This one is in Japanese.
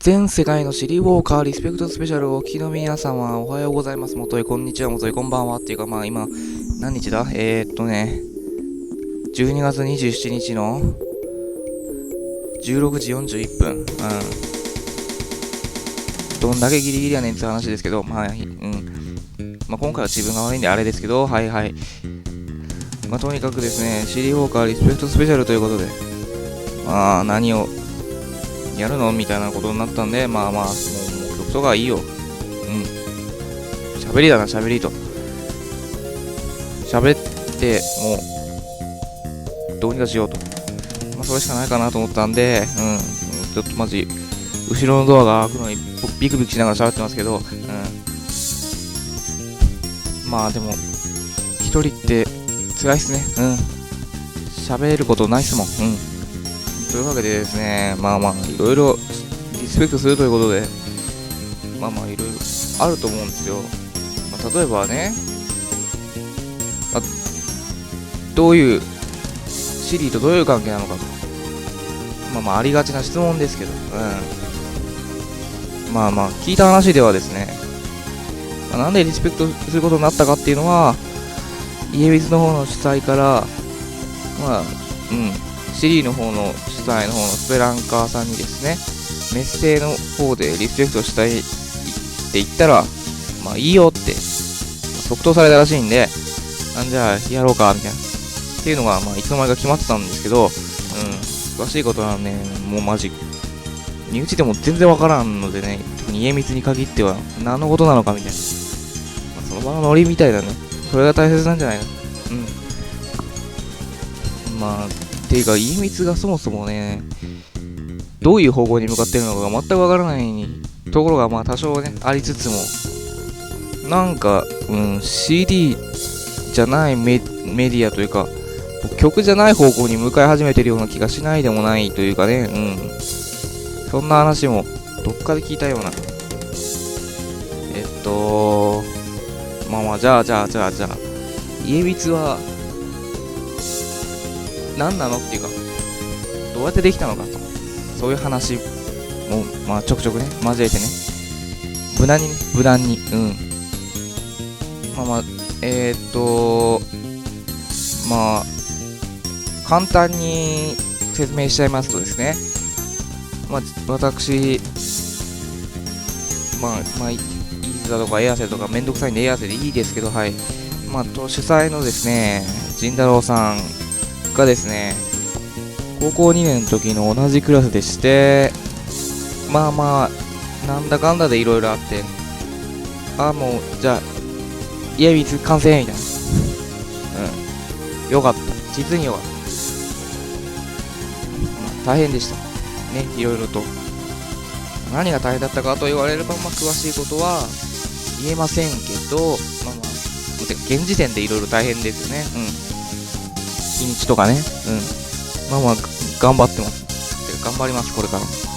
全世界のシリーウォーカーリスペクトスペシャルをお聞きの皆様おはようございます。もといこんにちは、もといこんばんはっていうか、今何日だ12月27日の16時41分。どんだけギリギリやねんって話ですけど、今回は自分が悪いんであれですけど、とにかくですね、シリーウォーカーリスペクトスペシャルということで、何をやるのみたいなことになったんで、もう曲とかいいよ。喋りだな、喋りと。喋って、もう、どうにかしようと。それしかないかなと思ったんで、ちょっとマジ、後ろのドアが開くのにビクビクしながら喋ってますけど、でも、一人って辛いっすね。喋ることないっすもん。というわけでですね、いろいろリスペクトするということで、いろいろあると思うんですよ。例えばね、どういう、シリーとどういう関係なのかと。ありがちな質問ですけど、聞いた話ではですね、なんでリスペクトすることになったかっていうのは、家光の方の主催から、シリーの方の主催の方のスペランカーさんにですね、メッセの方でリスペクトしたいって言ったら、いいよって即答されたらしいんで、じゃあやろうかみたいなっていうのがいつの間にか決まってたんですけど、詳しいことはね、もうマジ身内でも全然わからんのでね、特に家光に限っては何のことなのかみたいな、その場のノリみたいだね。それが大切なんじゃないの。っていうか、家光がそもそもね、どういう方向に向かってるのかが全くわからないところが多少ね、ありつつも、CD じゃないメディアというか、曲じゃない方向に向かい始めてるような気がしないでもないというかね、そんな話もどっかで聞いたような。じゃあ、家光は、何なのっていうか、どうやってできたのかと、そういう話もちょくちょくね交えてね、無難に簡単に説明しちゃいますとですね、私飯塚とかエアセとかめんどくさいんでエアセでいいですけど、主催のですね陣太郎さんがですね、高校2年の時の同じクラスでして、なんだかんだでいろいろあって、もうじゃあ家光完成みたいな。よかった、実によかった。大変でしたね、いろいろと。何が大変だったかと言われれば、詳しいことは言えませんけど、現時点でいろいろ大変ですよね。日にちとかね。頑張ってます。頑張ります、これから。